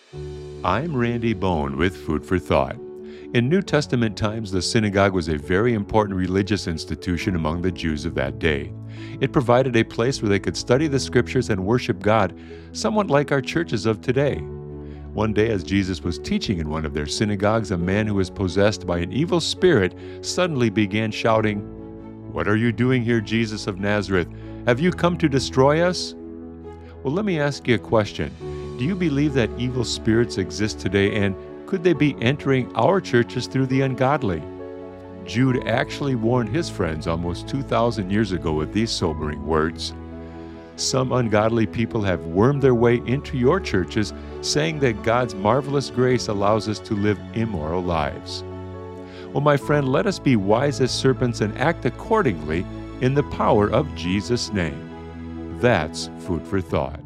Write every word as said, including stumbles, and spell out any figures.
I'm Randy Bone with Food for Thought. In New Testament times, the synagogue was a very important religious institution among the Jews of that day. It provided a place where they could study the scriptures and worship God, somewhat like our churches of today. One day, as Jesus was teaching in one of their synagogues, a man who was possessed by an evil spirit suddenly began shouting, "What are you doing here, Jesus of Nazareth? Have you come to destroy us?" Well, let me ask you a question. Do you believe that evil spirits exist today, and could they be entering our churches through the ungodly? Jude actually warned his friends almost two thousand years ago with these sobering words. Some ungodly people have wormed their way into your churches, saying that God's marvelous grace allows us to live immoral lives. Well, my friend, let us be wise as serpents and act accordingly in the power of Jesus' name. That's food for thought.